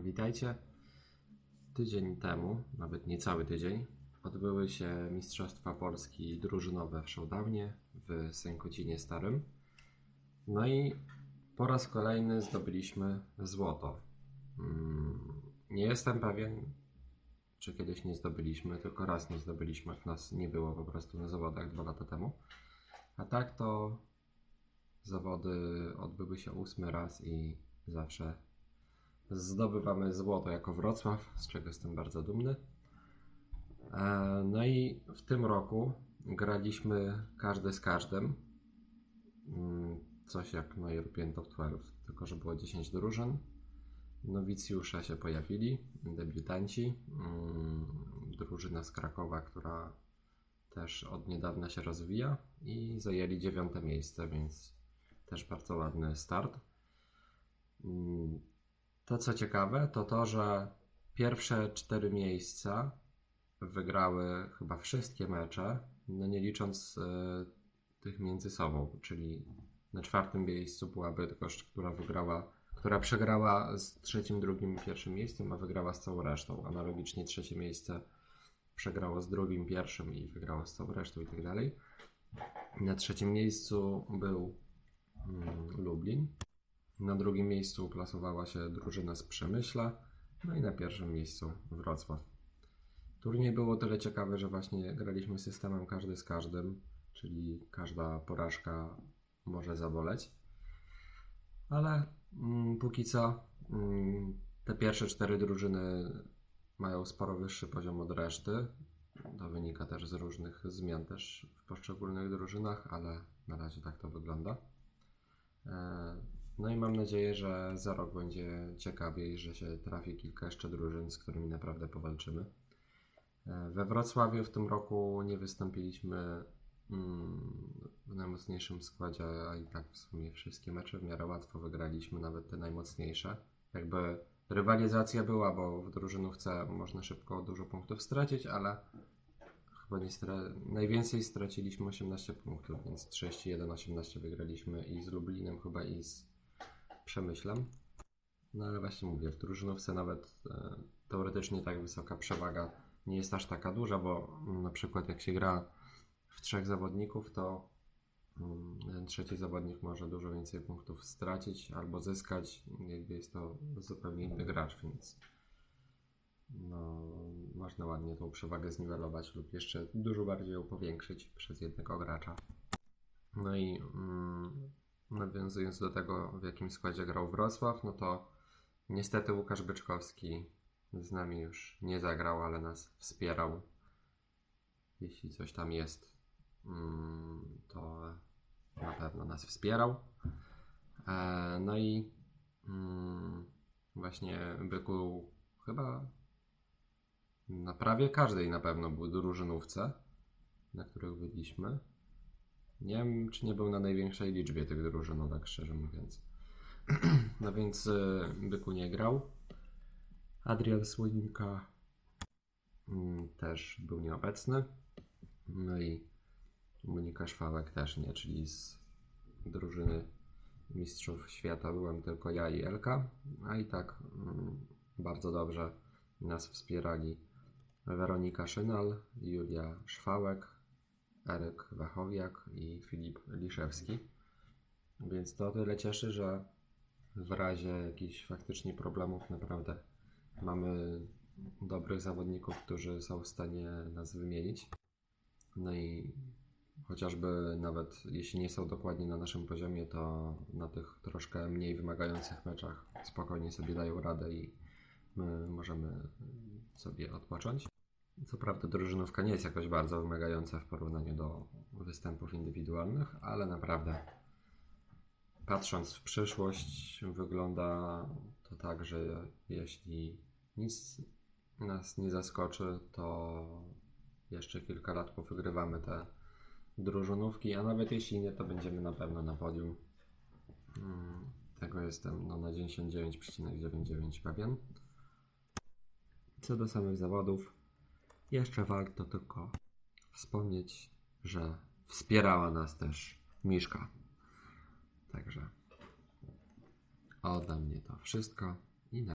Witajcie. Tydzień temu, nawet niecały tydzień, odbyły się Mistrzostwa Polski drużynowe w showdownie w Sękocinie Starym. No i po raz kolejny zdobyliśmy złoto. Nie jestem pewien, czy kiedyś nie zdobyliśmy, tylko raz nie zdobyliśmy, jak nas nie było po prostu na zawodach 2 lata temu. A tak to zawody odbyły się 8 raz i zawsze zdobywamy złoto jako Wrocław, z czego jestem bardzo dumny. No i w tym roku graliśmy każdy z każdym. Coś jak na European Top 12, tylko że było 10 drużyn. Nowicjusze się pojawili, debiutanci. Drużyna z Krakowa, która też od niedawna się rozwija i zajęli 9. miejsce, więc też bardzo ładny start. To co ciekawe, to to, że pierwsze 4 miejsca wygrały chyba wszystkie mecze, no nie licząc tych między sobą, czyli na 4. miejscu była Bydgoszcz, która przegrała z 3., 2. i 1. miejscem, a wygrała z całą resztą. Analogicznie 3. miejsce przegrało z 2., 1. i wygrało z całą resztą i tak dalej. Na 3. miejscu był Lublin. Na 2. miejscu plasowała się drużyna z Przemyśla, no i na 1. miejscu Wrocław. Turniej było tyle ciekawy, że właśnie graliśmy systemem każdy z każdym, czyli każda porażka może zaboleć. Ale póki co te pierwsze 4 drużyny mają sporo wyższy poziom od reszty. To wynika też z różnych zmian też w poszczególnych drużynach, ale na razie tak to wygląda. No i mam nadzieję, że za rok będzie ciekawiej, że się trafi kilka jeszcze drużyn, z którymi naprawdę powalczymy. We Wrocławiu w tym roku nie wystąpiliśmy w najmocniejszym składzie, a i tak w sumie wszystkie mecze w miarę łatwo wygraliśmy, nawet te najmocniejsze. Jakby rywalizacja była, bo w drużynówce można szybko dużo punktów stracić, ale chyba najwięcej straciliśmy 18 punktów, więc 31-18 wygraliśmy i z Lublinem chyba i z Przemyślem. No ale właśnie mówię, w drużynówce nawet teoretycznie tak wysoka przewaga nie jest aż taka duża, bo na przykład jak się gra w 3 zawodników, to ten 3. zawodnik może dużo więcej punktów stracić albo zyskać, jakby jest to zupełnie inny gracz, więc no, można ładnie tą przewagę zniwelować lub jeszcze dużo bardziej ją powiększyć przez jednego gracza. No i nawiązując do tego, w jakim składzie grał Wrocław, no to niestety Łukasz Byczkowski z nami już nie zagrał, ale nas wspierał. Jeśli coś tam jest, to na pewno nas wspierał. No i właśnie Byku chyba na prawie każdej na pewno był drużynówce, na których byliśmy. Nie wiem, czy nie był na największej liczbie tych drużynówek, szczerze mówiąc. No więc Byku nie grał. Adrian Słoninka też był nieobecny. No i Monika Szwałek też nie, czyli z drużyny Mistrzów Świata byłem tylko ja i Elka. A i tak bardzo dobrze nas wspierali Weronika Szynal, Julia Szwałek, Eryk Wachowiak i Filip Liszewski. Więc to o tyle cieszy, że w razie jakichś faktycznie problemów naprawdę mamy dobrych zawodników, którzy są w stanie nas wymienić. No i chociażby nawet jeśli nie są dokładnie na naszym poziomie, to na tych troszkę mniej wymagających meczach spokojnie sobie dają radę i my możemy sobie odpocząć. Co prawda drużynówka nie jest jakoś bardzo wymagająca w porównaniu do występów indywidualnych, ale naprawdę patrząc w przyszłość wygląda to tak, że jeśli nic nas nie zaskoczy, to jeszcze kilka lat powygrywamy te drużynówki, a nawet jeśli nie, to będziemy na pewno na podium. Tego jestem na 99,99 pewien. Co do samych zawodów, jeszcze warto tylko wspomnieć, że wspierała nas też Miszka. Także ode mnie to wszystko.